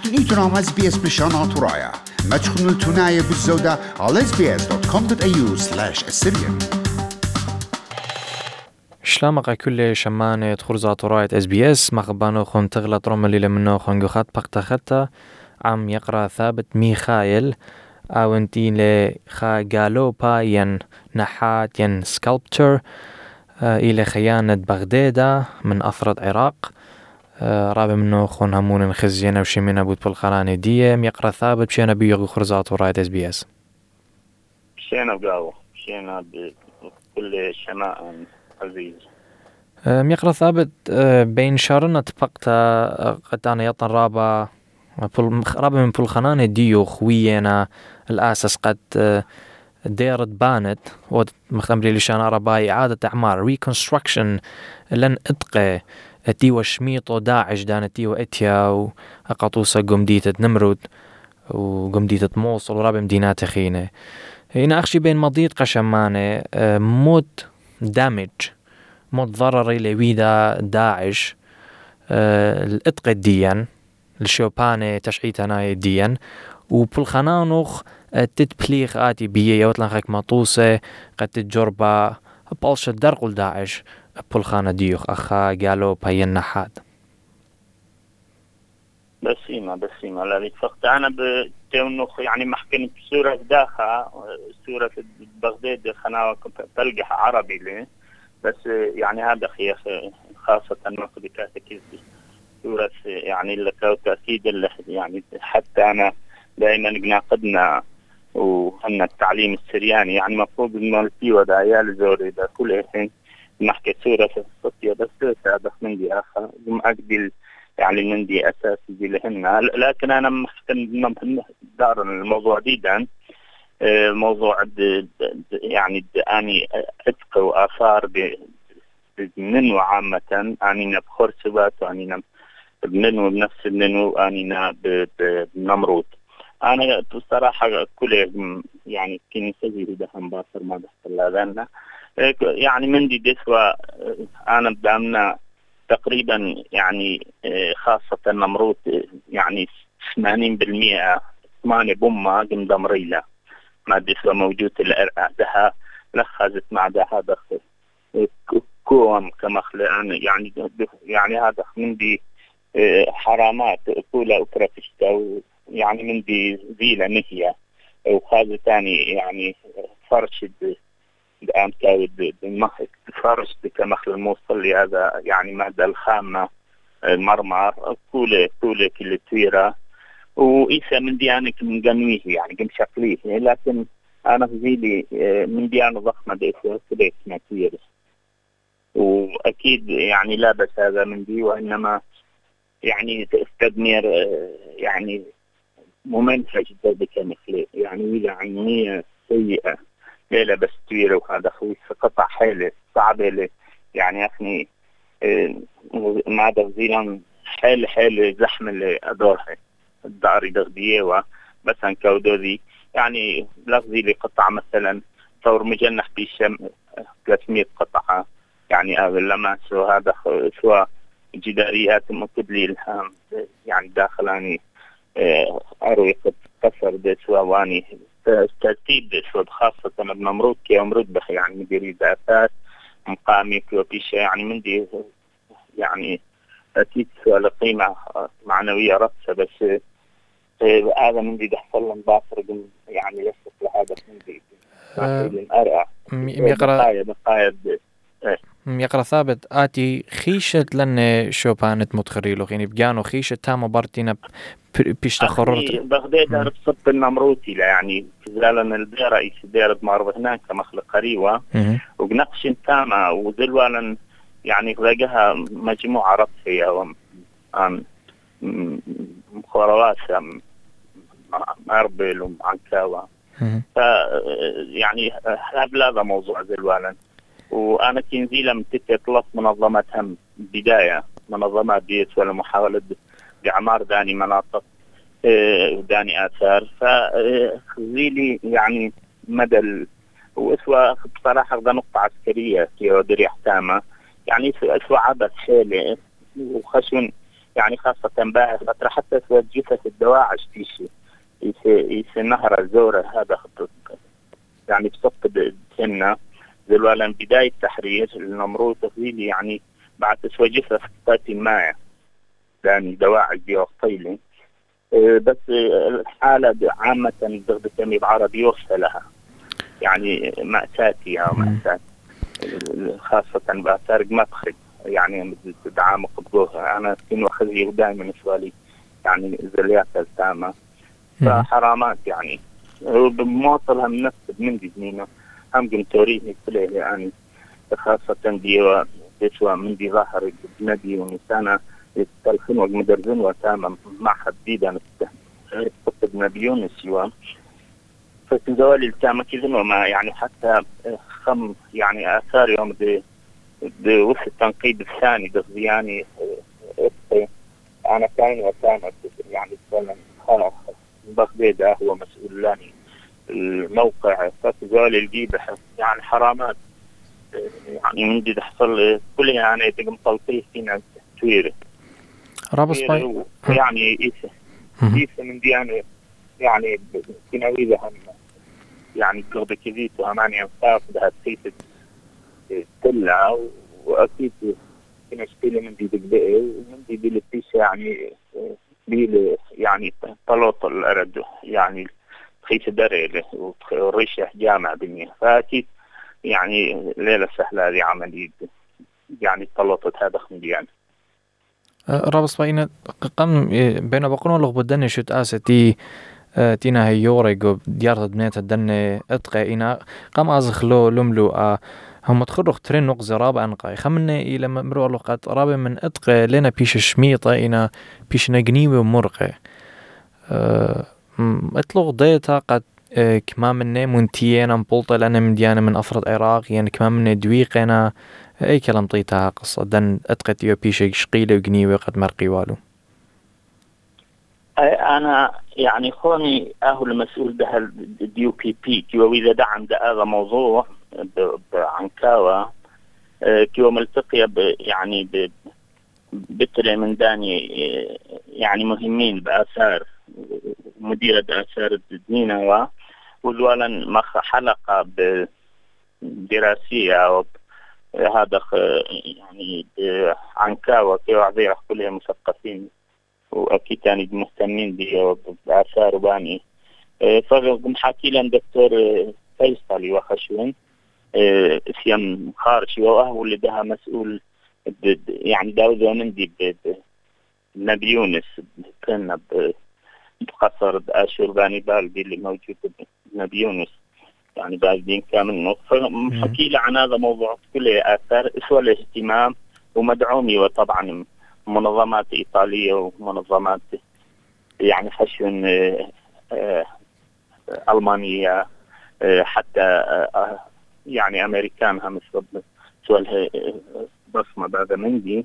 إيتنا مع SBS بشانات ورايا ما تخنوا التناية بالزودة على sbs.com.au/Assyrian. شلامق كل شمانة خرزات وراية SBS مخبانو خون تغلط رملي لمنو خون جخات بقتا عم يقرأ ثابت ميخائيل أو انتي لخا جالوبا ين نحات ين سكالبتر إلى خيانة بغدادة من أفراد عراق رابع منو خون همون الخزينة وشمينا بود بالخرانة دي يقرأ ثابت بشينا بيغو خرزات وراية SBS شينا بقاو شينا بكل شماء عزيز يقرأ ثابت بين شارنا تبقتا قدانا يطن رابا من بالخنانة ديو خوينا الأساس قد ديرت بانت ومخمري لشان رباي إعادة أعمار reconstruction لن إتقى تيو شميط وداعش دانت تيو إتيا وقطوسة قمديتة نمرود وقمديتة موصل ورابع مدينات خينة هنا أخشي بين مضيط قشمانة موت دامج موت ضرري لويدا داعش الإتقى الديان الشوبانة تشعيتنا الديان وبالخنانوخ تتبليغ آتي بيه يوتلنخك مطوسة قد تجربة بالشة درقل داعش بالخانة ديوخ أخا قالوا بيين نحاد بسيمة لذلك فقط أنا بتونخ يعني محكمة سورة داخا سورة بغداد خناوة تلقح عربي لي بس يعني هذا خاصة نقد كاتكيز سورة يعني اللي تأكيد اللي يعني حتى أنا دائما ناقدنا وهن التعليم السرياني يعني مفروض إنه الفيوة دا عيال زوري دا كل حين نحكي سورة الصوتية بس هذا من دي آخر أقبل يعني من دي أساسي دي لهن لكن أنا محكم دار الموضوع ديدا موضوع يعني أني عتق وآثار بمنو عامة أنينا بخرسبات وأنينا بننو بنفس الننو أنينا بنمرود أنا بصراحة كل يعني كنيسة جديدة هم باصر ما بحصل لنا يعني من دي دسوة أنا بدأنا تقريبا يعني خاصة نمرود يعني 80% 8 بومة قم ريلة ما دسوة موجود الأرقادها لخزت مع ده هذا كوم كمخلق يعني هذا من دي حرامات كولا أكرافشتا يعني من دي زيلة نهية وخاذ تاني يعني فرش بأمتاود بالمخك فرش كمخل الموصل لهذا يعني مادة الخامة المرمر كل كل تويرة وإيسا من ديانك من جنويه يعني كم شكليه لكن أنا في زيلي من ديانة ضخمة ديسة كده اسمها تويرة وأكيد يعني لا بس هذا من دي وإنما يعني تستدمر يعني ممنهج جدا بكمثله يعني ولا عينية سيئة ليلة بس تويرة وهذا خوي قطع حالة صعبة لي يعني أخني ما دغزيلا حال زحمة اللي أدورها الداري دغدية بس انكودو ذي يعني لغزي لي قطعة مثلا ثور مجنح بيشم 300 قطعة يعني لما سو هذا سواء جداريات مكتب لي الهام يعني داخلاني أروي قد كسر دسوا واني ترتيب دسوا خاصة من نمرود كي أمرود بخ يعني مديري ذاتات مقامي كيوبيشة يعني من دي يعني أكيد سؤال قيمة معنوية رأسة بس هذا من دي دحصل لهم باصر يعني لسه لهذا من دي أرقى يقرأ ثابت آتي خيشة لن شوبانت متخريلو يعني بجانو خيشة تامو بارتينا بيش تخررت بغداد رصدت النمروتي يعني زالنا البيع رئيس ديرة معرض هناك مخلق قريوة وبنقش تامة وذلوالا يعني لقاها مجموعة رصية عن مخورات مربل ومعنكاوة يعني هذا موضوع ذلوالا وأنا كنزيلة متكت لص منظمات هم بداية منظمات ديت ولا محاولة بإعمار داني مناطق داني آثار فخزيلي يعني مدى وإسوا بصراحة ده نقطة عسكرية في ودري احتامة يعني إسوا عبث حالي وخشون يعني خاصة باع فترة حتى توجهت الدواعش في شيء نهر الزورة هذا يعني بسقط سنة ذلولا بداية تحرير النمرود تفضيلي يعني بعد توجهت في الماء يعني دواعش دي وقتيلي بس الحالة عامة بغدتني بعربي يغفى لها يعني مأساتية ومأساة خاصة بأثار مدخل يعني بدعام قبضوها أنا كنت أخذيه دائما سؤالي يعني زليات التامة فحرامات يعني بمواصلها من نفس من دي زمينة هم قمت أريني كله يعني خاصة دي تسوى من دي ظهر بندي ونسانا التلخين ومدرزين وتامة مع حديدا قطب نبيون السيوان فالزوال التامة كذا وما يعني حتى خم يعني آثار يوم دي وفي التنقيب الثاني دغزياني أنا كان وتامة يعني فعلا بغداد هو مسؤول لاني الموقع فالزوال الجيبة يعني حرامات يعني من دي تحصل كلها يعني تقوم طلقيه فينا تويرة رابط باي يعني إيسا من دي يعني كناوية هم يعني قرب كذيت وهماني أنصاف ده تسيسة تلع وأكيد كنا شكيلة من دي دقبئة ومن دي بلتيش يعني يعني طلوط الأرد يعني خيس دريلة وريشة جامع بنيه فأكيد يعني ليلة سهلة هذه عملية يعني طلوطة هذا خمديان رابط باينا قم بين بقولون لغ بدني شت آستي تينا هي يوريجو ديارة بنات الدنيا أتقى إنا قام أزخلو لملو هم تخرج ترين نقطة رابع أنقاي خمنة إلى مرو لقات رابع من أتقى لنا بيش شميطة إنا بيش نجنيوي ومرقة أطلق ديتا قد كمان مني منتينا مبولطة لأنا من ديانا من أفراد عراق يعني كمان مني دويقنا أي كلام طيتها قصة دن أتقى تيو بيش شقيلة وجنيوي قد مرقي والو أنا يعني خوني المسؤول به الديو بي بي كيو إذا دعم هذا موضوع بعنكاوة كيو ملتقية يعني بتري من داني يعني مهمين بآثار مديرة آثار الدينة والولا مخ حلقة دراسية هذا يعني عنكاوة كيو عذيرة كلها مثقفين وأكيد يعني مهتمين بآثار وباني فقم حكي لنا دكتور فيصلي وخشون اسيام خارشي وهو اللي ده مسؤول يعني داود ومندي بنبي يونس كنا بقصر آشور باني بالدي اللي موجود بنبي يونس يعني بالدين كامل فحكي له عن هذا موضوع كله آثار اسوى الاهتمام ومدعومي وطبعا منظمات إيطالية ومنظمات يعني خشن ألمانية حتى يعني أمريكان هم سؤالها بصمة بعد مندي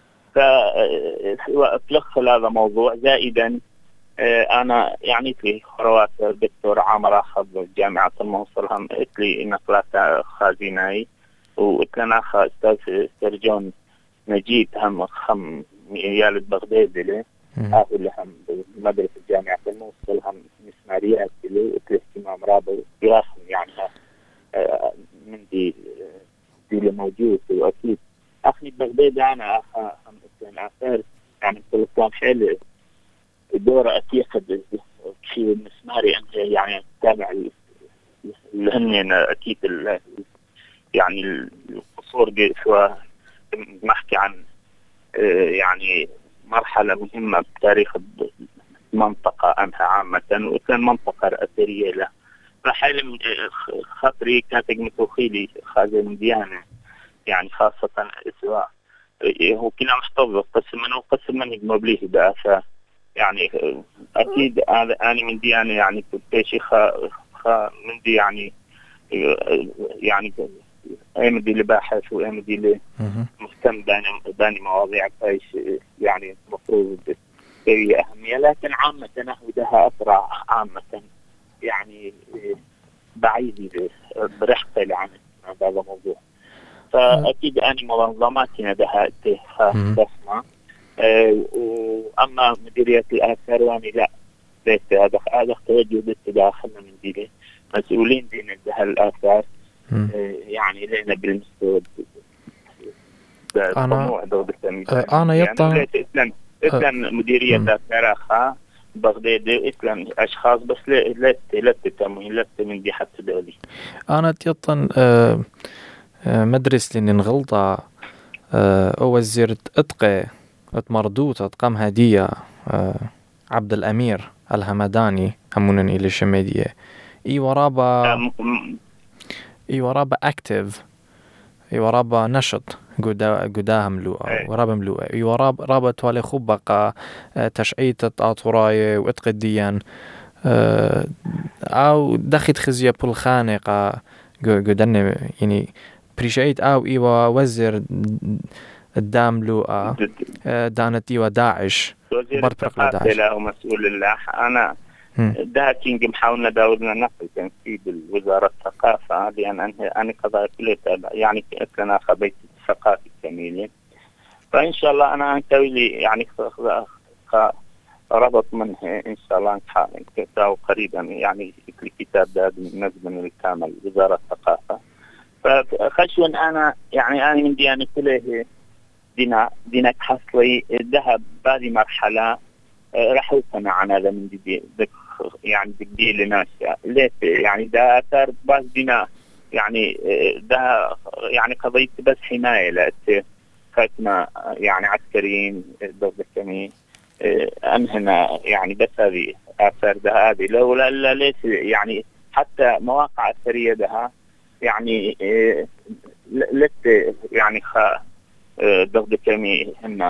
فأتلخ هذا موضوع زائدا أنا يعني في خروات الدكتور عامر أخذ جامعة الموصل هم إتلي نقلات خازناي وإتلنا أخذ أستاذ سرجون نجيب هم خم يالد بغداد له اللي هم مدرسة جامعة الموصل هم مسماريات له اهتمام رابط براسهم يعني من دي اللي موجود وأكيد أخني بغداد أنا هم إسلام آثار يعني كل كان حلو دورة أتيقد شيء مسماري أنت يعني تابع لهن أكيد يعني القصور دي سواء نحكي عن يعني مرحلة مهمة بتاريخ المنطقة أنها عامة وكان منطقة أثرية له فحلم خطري كانت متوخيلي خازن ديانة يعني خاصة سواء هو كنا محتفظ قسما يجمبليه بأسا يعني أكيد أنا من ديانة يعني كنت شيء من دي يعني أمدي لباحث وأمدي لمهتم باني مواضيع فايش يعني مفروض هي أهمية لكن عامة نهودها أسرع عامة يعني بعيد برحقة عن هذا الموضوع فأكيد أنا منظماتنا ده بصمة وأما مديرية الآثار واني لا، هذا توجه داخلنا من دي مسؤولين دين الآثار. يعني لنا بالمستوى أنا يعني إسلام مديرية آثار بغداد إسلام أشخاص بس لا تتموين لا من دي حتى دولي. أنا تيطن مدرسة لأن غلطة وزيرت أتقى مردوت أتقام هدية عبد الأمير الهمداني همونن إلى الشمالية إي ورابا أكتيف إي ورابا نشط قداها ملوءة ورابا ملوءة إي ورابا توالي خبقة تشعيت آطوراي وإتقى الديان أو دخت خزية بول خانقة قدرنا يعني بريشيت أو إيوا وزير الدام لوقا دانت إيوا داعش برطرق لداعش له مسؤول الله. أنا ده كينج محاولنا داودنا نقل تنفيذ الوزارة الثقافة لأن أنا قضاء كلية يعني كنا خبيت الثقافة كاملة. فإن شاء الله أنا أنتوي لي يعني ربط منه إن شاء الله كتاب قريبا يعني الكتاب ده نزل الكامل وزارة الثقافة. فخشون أنا يعني أنا من ديانة كله دينك حصلي الذهب بهذه مرحلة راح يقتنع عن هذا من دي يعني بدي لناس ليه يعني ده أثر بس دينا يعني ده يعني قضية بس حماية لأت ختمة يعني عسكريين ضد الكمين أنهنا يعني بس هذه آثار ده هذه لا ليش يعني حتى مواقع أثرية ده يعني لت يعني ضد الكمين هنا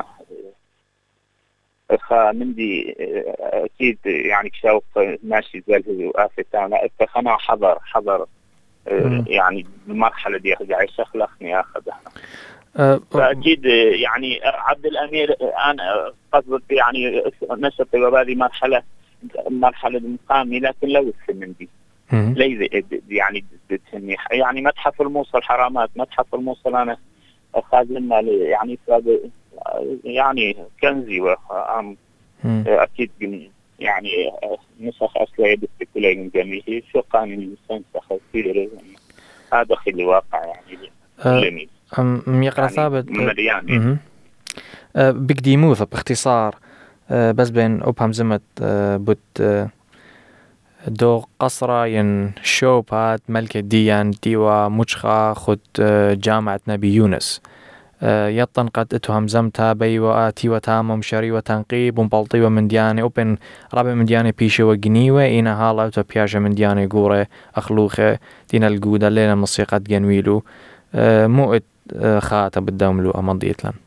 مندي أكيد يعني شوف ماشي زله وآفتانا اتخنا حضر يعني المرحلة دي عايش خلقني أخذها. فأكيد يعني عبد الأمير أنا قصدت يعني نشط بهذه مرحلة المقامي لكن لو مندي ليس يعني يعني متحف الموصل حرامات متحف الموصل أنا خازننا يعني يعني كنزي وعم أكيد يعني نسخ أصلي بستكولي من جميعه شو قانون نسخ كثير هذا خلي واقع يعني يقرأ ثابت بقديموث باختصار بس بين أبهم زمت بوت دو قصرة ين شوبات ملكة ديان ديوا مجخة خد جامعة نبي يونس يطن قد اتهم زمتها بيوا آتي وتامم شري وتنقيب ومبلطي ومن دياني وبين رابع من دياني بيشي وجنيوة إنا هالا وتبياجة من دياني قورة أخلوخة دين الجودة لنا موسيقى جنويلو موت خاتم بالدوم له أمضيت لن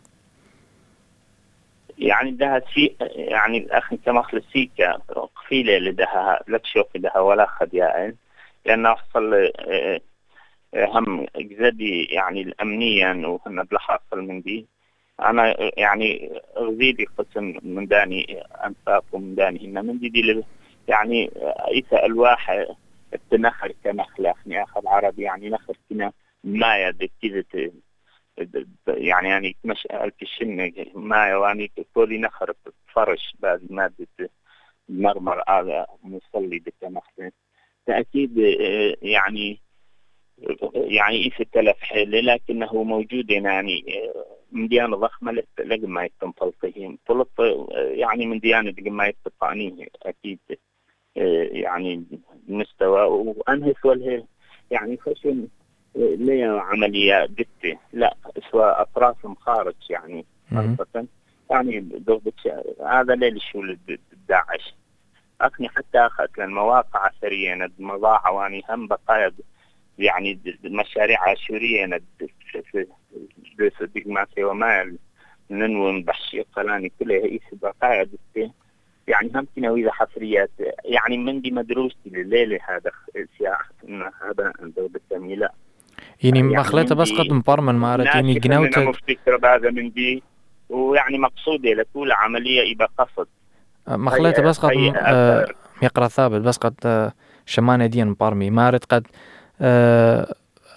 يعني ده شيء يعني الأخ كما خلصيك قفيلة لدها لا تشوف لها ولا خديائن لأنه حصل هم جزدي يعني أمنيا وهم بلحاصل من دي أنا يعني غزيدي قسم من داني أنفاق ومن داني هنا من دي يعني إيسا الواحد التنخر كما خلافني أخذ عربي يعني نخر كنا ما يدك كذا يعني مش الكشن ما يعني كودي نخر فرش بعد مادة مرمر هذا مصلي بالتمخن تأكيد يعني إيش التلف حل لكنه موجود يعني من ديانة ضخمة لما يتم تلقيهم طلط يعني من ديانة لما يتقانيه أكيد يعني مستوى وأنهس وله يعني خشن ليه عملية جدة لا سواء أطراف خارج يعني خاصة يعني هذا ليش شو داعش أخني حتى أخذت المواقع أثرية مضاعة واني هم بقايا يعني مشاريع عاشورية في دقماسي وما ننوم بحشي قلاني كلها إيش بقايا جدة يعني هم كنوية حفريات يعني من دي مدروستي لليلة هذا سياح إن هذا دولة كاملة يعني مخلطة بس قد مبرمن مارتيني جنوتة مفتكرة بهذا من دي ويعني مقصودة لكل عملية يبقى قصد مخلطة بس قد يقرأ ثابت بس قد شمانة ديان مبرمي مارت قد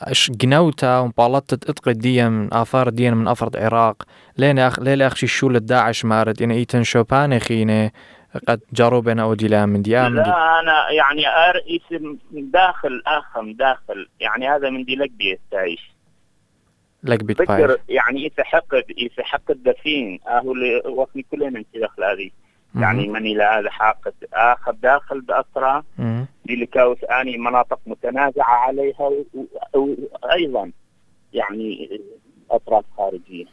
جنوتا ومبالطت اتقد دي من آثار دي من أفرد العراق لين أخشي الشول الداعش مارد إن إيتن شوبان خينه قد جاروبنا أو ديلا من ديام لا أنا يعني اسم داخل داخل يعني هذا من دي لقبي التعيش لك بيت فكر يعني يتحقق الدفين اللي وقتي كلنا داخل هذه يعني مني لهذا حاقد آخر داخل بأسرى دي لكاوس آني مناطق متنازعة عليها وأيضا يعني أطراف خارجية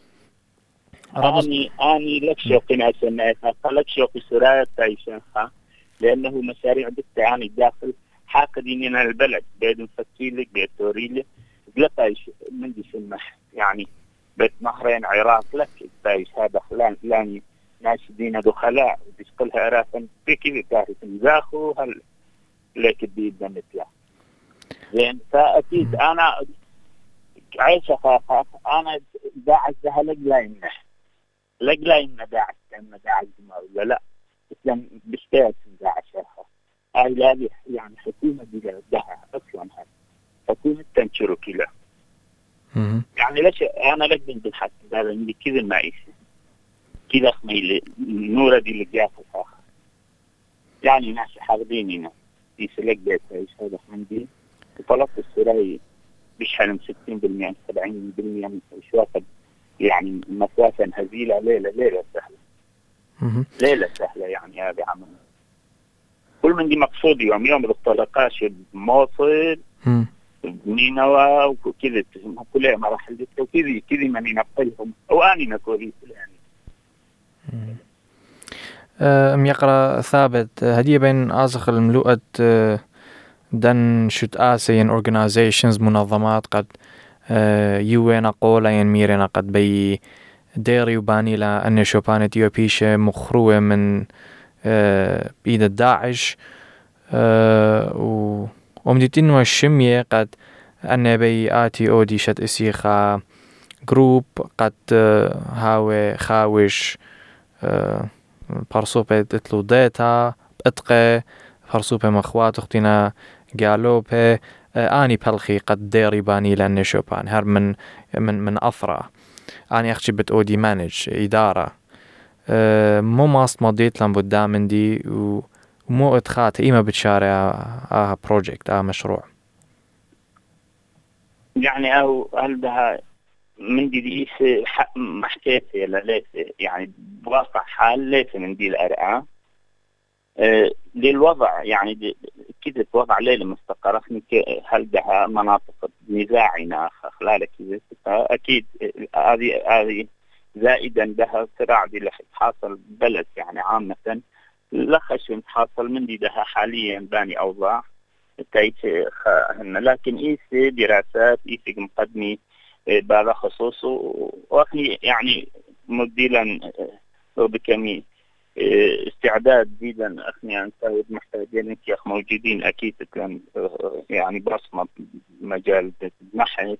أني لك شوقي ناسا لك شوقي سرايا تعيشها لأنه مشاريع بالتعاني داخل حاقدين من البلد بيد مفتيلك بيد توريلي قلتايش من دي سمح يعني بيت نهرين عراق لك تعيش هذا خلاني ناس دينا دخلاء بيشقلها عرافا بكذا كاهي تنزاخو هل ليك بيدنا مثله لأن فأكيد أنا عايشة خافة أنا داعش ذها لقلا يمنع داعش لما داعش ما ولا لا إسلام بشتاك داعش هذه يعني حكومة دي لها أصلا هذا حكومة تنشروا كلا يعني ليش أنا لك بنت الحسن هذا اللي كذا معيش كذا خميل نورة دي اللي جاءت الآخر يعني ناس حاضريننا يسلك بيت عيش هذا خمدي وطلبت السراي بيشحن 60% 70% من شواطئ يعني مسافة هزيلة ليلة سهلة يعني هذا عمل كل من دي مقصود يوم بالطلقاش بموصل بنينوى وكذا كلها مراحل وكذا من ينقلهم واني نكوري يعني يقرأ ثابت هدية بين آزخ الملوءة دن شت آسيان organizations منظمات قد يوين قولا ميرنا قد بي ديري وباني لأن شوبان إثيوبيشة مخروة من بيد الداعش ومديتين والشمية قد أن بي آتي أودي شت إسيخا جروب قد هاوي خاوش برسوبة اتلو داتا اتقى برسوبة مخوات اختنا قالوبة آني بلخي قد ديري باني لأن شوبان هر من أثرة آني أخشي بتأودي مانج إدارة مو ماست مضيت لن بدامن دي ومو اتخات إيما بتشارع بروجيكت مشروع يعني أو هل بها من دي محكيتي ليس يعني بواقع حال ليس من دي الأرقام للوضع يعني كده وضع ليلة مستقرة هل بها مناطق نزاعنا خلال كده أكيد هذه زائدا بها صراع دي اللي حاصل بلد يعني عامة لخش حاصل من دي ده حاليا باني أوضاع لكن إيسي دراسات إيسي مقدمي بهذا خصوص وأخني يعني مديلا بكمي استعداد جدا أخني أنت محتاجين أخ موجودين أكيد كان يعني بصمة مجال بحث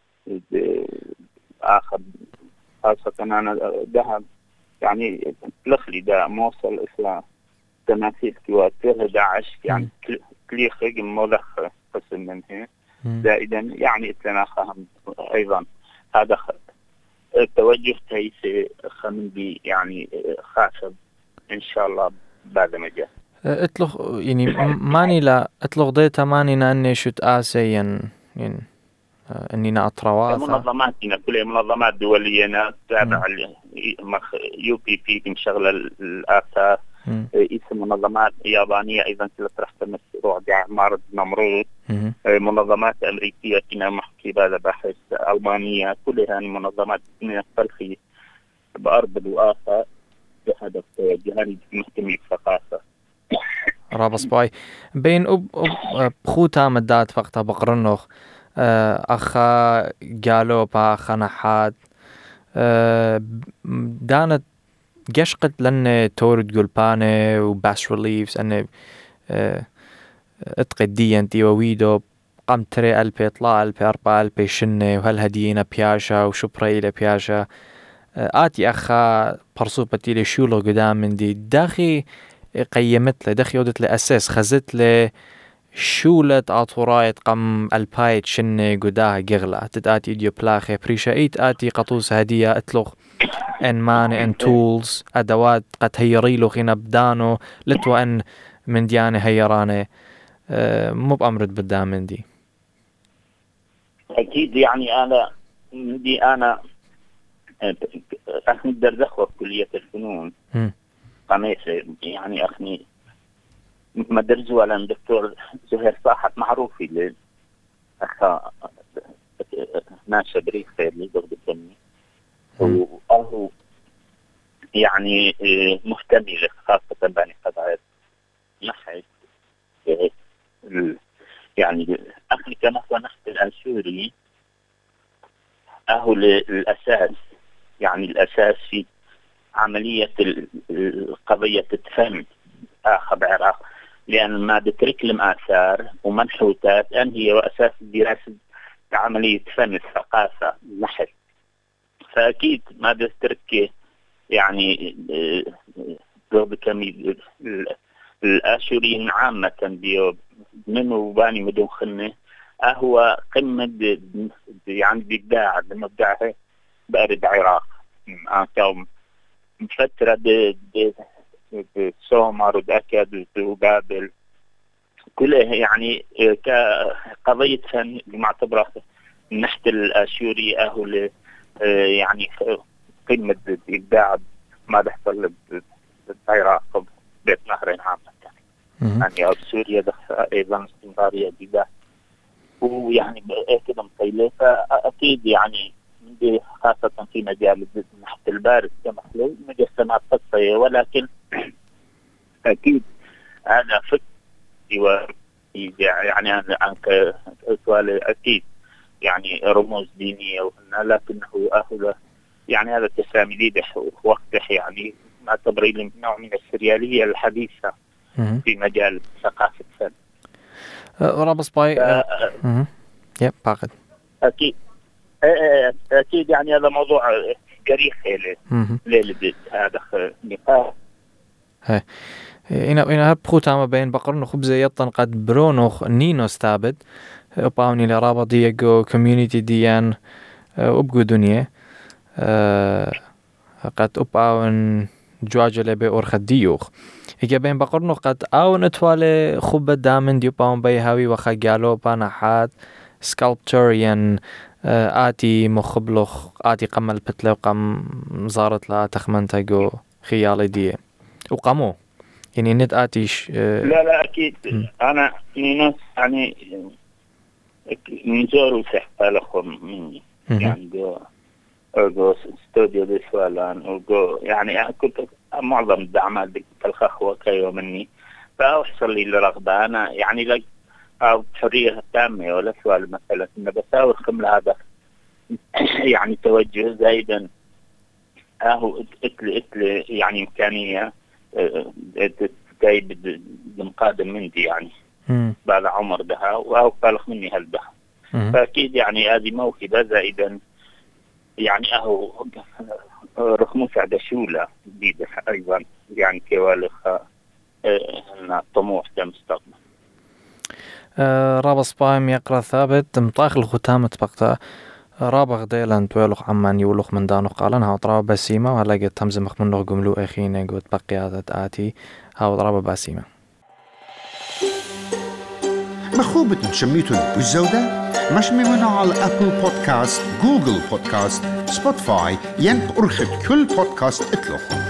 آخر خاصة أنا ذهب يعني لخلي ده موصل إسلام تماثيل كواتر داعش يعني كلي خيج ملخ قسم منه زائدا يعني اتناخهم أيضا هذا التوجه تيسي خمدي يعني خاصب إن شاء الله بعد ما جاء اطلق يعني ماني لا اطلق ديتا ماني ناني شت آسيا يعني اننا اطروات منظماتنا كلها منظمات دولية تابع UPP مشغلة الآثار اسم منظمات يابانية أيضا تحت مشروع معرض نمرود منظمات أمريكية كنا محكي بهذا بحث ألمانية كلها منظمات تلخي بأرض الوآفة بهدف جهاني مهتمي بثقافة رابص باي بين بخوتا مدات فقط بقرنوخ أخا قالوا باخا نحاد دانت قشقت لأن تورد قلبانة وباس ريليفز أن اتقدي انتي وويدو قام تري ألبي اطلاع ألبي أربع ألبي شنة وهل هدينا بياشا وشبري إلى بياشا آتي أخا برصوبتي لشولو قدام من دي داخي قيمت له داخي ودت له أساس خزت له شولة عطورايت قم البايت شنة قداها قغلة تتآتي إديو بلاخي بريشايت آتي قطوس هدية اتلغ ان ماني ان تولز أدوات قد هيريلو خينا بدانو لتو ان من دياني هيراني مو بأمرد بدها من دي. أكيد يعني أنا أخني الدردخوة في كلية الفنون قميصة يعني أخني مدرس ولا الدكتور زهير صاحب معروف اللي أخا ناشا بريخ خير لي ضغط الدمي وأهو يعني مهتمي خاصة بني قضايا نحن يعني أخي كنحو نحت الأنشوري أهو الأساس يعني الأساس في عملية قضية الفن آخر بعراق لأن ما بترك لهم آثار ومنحوتات أن هي وأساس دراسة عملية فن الثقافة نحت فأكيد ما بترك يعني بكمي الآشوريين عامة بيو منه باني مدون خنه هو قمة يعني بإبداع بمبدعه بأرد عراق كوم فترة بسومر ودأكد وبابل كله يعني كقضية فن معتبرة نحت الآشوري أهو يعني قمة إبداع ما بيحصل بالعراق بيت نهرين عامة يعني أو سوريا أيضا استمرارية جدا ويعني كده مطيلة فأكيد يعني خاصة في مجال نحت البارد كمحلول مجسمات قصية ولكن أكيد أنا فكري يعني أنا كسؤال أكيد يعني رموز دينية لكنه أهل يعني هذا التسامي وقته يعني معتبري لي نوع من السريالية الحديثة في مجال ثقافة الفن. رابس باي يب باقد أكيد يعني هذا موضوع جريح ليلة هذا نقاش. إنا بخوتها ما بين بقرن خبزة يطن قد برونوخ نينوس ثابت وباوني لرابط ديجو كوميونيتي ديان وبقو دنيا قد أباون جواجة بأورخ ديوخ إجا بين بقرنو قد أو نتوالي خوب دامن ديو باون بيهاوي وخاقالو بانحات سكالبتوريان آتي مخبلوخ آتي قمل بتلو قم زارت لا تخمنتاقو خيالي دي وقامو يعني نت آتيش لا أكيد أنا ناس يعني نزورو سحبا لكم مني يعني جو استوديو دي سوالان وجو يعني كنت معظم الدعمات دي الخخوة كيو مني فأحصل لي الرغبة أنا يعني لك أو حرية تامة ولا سؤال مثلا إن بساور خمل هذا يعني توجه زايدا هو اتل يعني إمكانية جايب المقادم مني يعني بعد عمر بها وهو بالغ مني هالبها فأكيد يعني هذه موهبة زائدا يعني أهو رقم سعد شولة جديدة أيضا يعني كوالخ طموح كمستقبل. رابط سبايم يقرأ ثابت مطاخ الختامة بقتا رابغ ديلان تويلوخ عمان يولوخ من دانو قالن هاو طرابة بسيمة وهلا قد تمزمخ منه قملو أخينا قد بقيادة آتي هاو طرابة بسيمة مخوبة شميتون بالزودة مش ممنوع على أبل بودكاست جوجل بودكاست سبوتيفاي ينب أرخد كل بودكاست اتلوخ